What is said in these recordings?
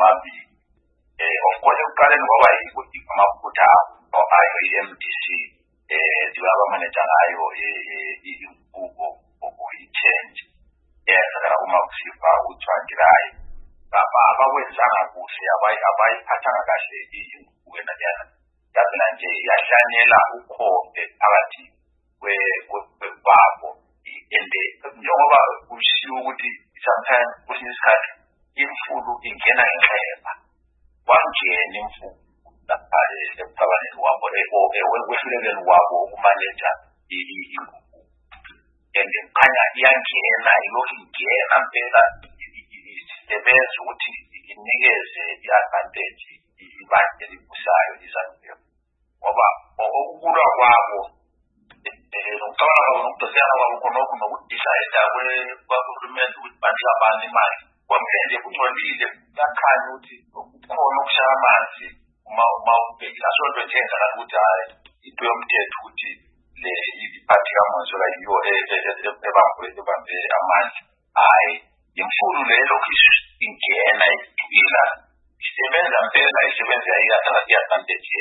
amabili. Of course ekuqaleni kwaba amaphutha ayo i-MDC njengaba manager ngayo inqubo oyi-change yenzeka uma kusifa uThwandirayo abakwenzanga kuhle abayiphathanga kahle inqubo enajana yabona nje yahlanyela ukhombe phakathi kwebabo ende njengoba kushiwo ukuthi sometimes kwesinye isikhathi imfudu ingena ngenxeba wangena imfudu lapha ekucabaneni wabo wehlulekeni wabo ukumaneja inqubo ende khanya iyangena ilokhu ingena mpela isebenza ukuthi inikeze i-advantage ibandla elibusayo iZANU-PF ngoba okulwa kwabo nokucabanga kwabo nokudosiyana kwabo khonokho nokudecide kwahulumende ukuthi bandla abantu imali kwamhlanje kungcolile kuyakhanya ukuthi kukhona ukushaya amanzi uma ubhekile asonto nje engaka ukuthi hayi into yomthetho ukuthi le iphathi kaMonzolo yiyo ebambe amandla hayi imfundo leyo ingena ila isebenza mpela isebenza i-advantage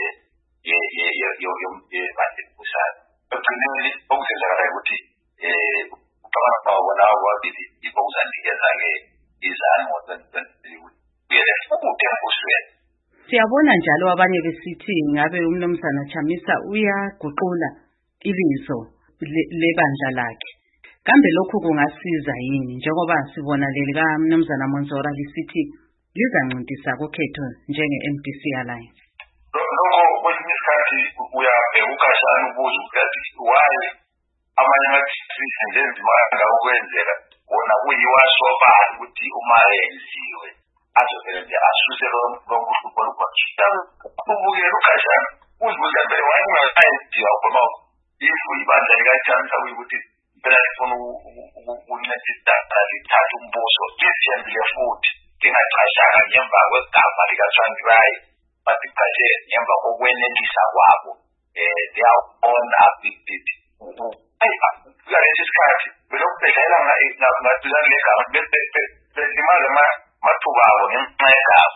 yebandla elibusayo ekugcineni okuzenzakalayo ukuthi ucabanga kwabona wabili ibokuzanikezake iZANU uyele futhi embusweni. Siyabona njalo abanye besithi ngabe umnumzana Chamisa uyaguqula ibizo lebandla lakhe. Kambe lokhu kungasiza yini njengoba sibona lelika mnumzana Monzora lisithi lizancintisa kokhetho njenge-MDC Alliance? Lokho kwesinye isikhathi uyabheka ukashana ubuza ukuthi why amanye ama-districts njenzima ngakwenzeka wona kuyiwasobala ukuthi uma yenziwe azovele nje asuse lonke uhlupho olukhona. Ubukela ukashana uzibuza mbele wayengayenziwa khona ifu ibandla likaChamisa kuyikuthi phela lifuna ukuncedisa lithatha umbuso lisiyenzile futhi lingachashanga ngemva kwegama likaThwandirayo but iqashe ngemva kokwenelisa kwabo liyawona kulesi sikhathi belokhu bedlalela ngaduzelane legama besimaze mathuba abo ngenxa yegama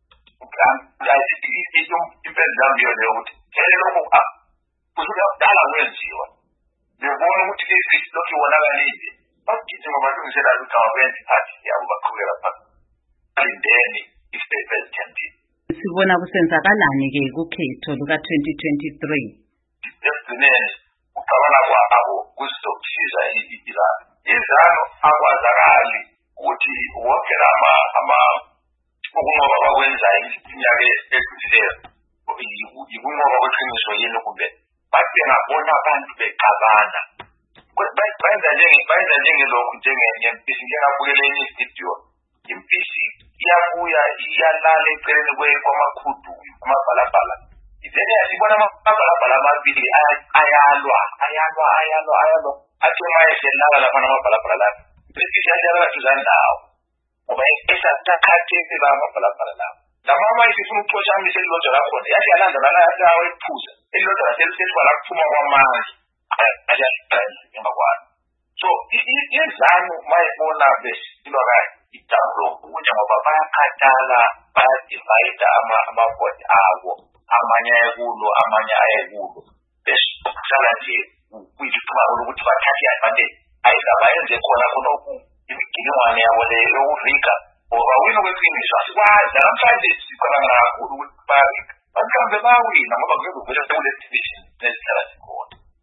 impela zami iyo leyo ukuthi lokhu kusuka kudala kwenziwa ngibona ukuthi lokhu iwonakalile bagijima balungisela ukuthi ababenzi phathi yabo baqhubeka phambili alindeni i-president. Sibona kusenzakalani-ke kukhetho luka-2023? Ekugcineni ucabanga kwabo kuzokusiza iZANU akwazakali ukuthi wonke ukunqoba bakwenzayo iminyaka edlulileyo yikunqoba kweqiniso yini kumbe bathi ngabona abantu bexabana bayenza njengelokhu njengempisi njengabukele enye istudio impisi iyabuya iyalala eceleni kwamakhudu amabhalabhala then sibona amabhalabhala amabili ayalwa athi uma eselala lapha namabhalabhala lapha impisi yadlala duzane nawo ngoba esakhatheke la amabhalabhala lawo lamama isifuna ukuxoshamisa elilodwa lakhona yathi yalanda lana yawo ephuza elilodwa laselisesiba la kuphuma kwamanzi emva kwalo. So iZANU mayibona besilwa kahle idabulo ukuthi ngoba bayakhathala bayadivide amavoti abo amanye ayekulo amanye ayekulo besala nje kuyithuba ukuthi bathathe advantage ayizabayenze khona khonokhu imigilimwane yabo leyo yokuvika ngoba wina kweqiniso asikwazi namhlanje sikhona kakhulu ukuthi bawina mhlawumbe bawina ngoba kuyokuvela kule division nezihlala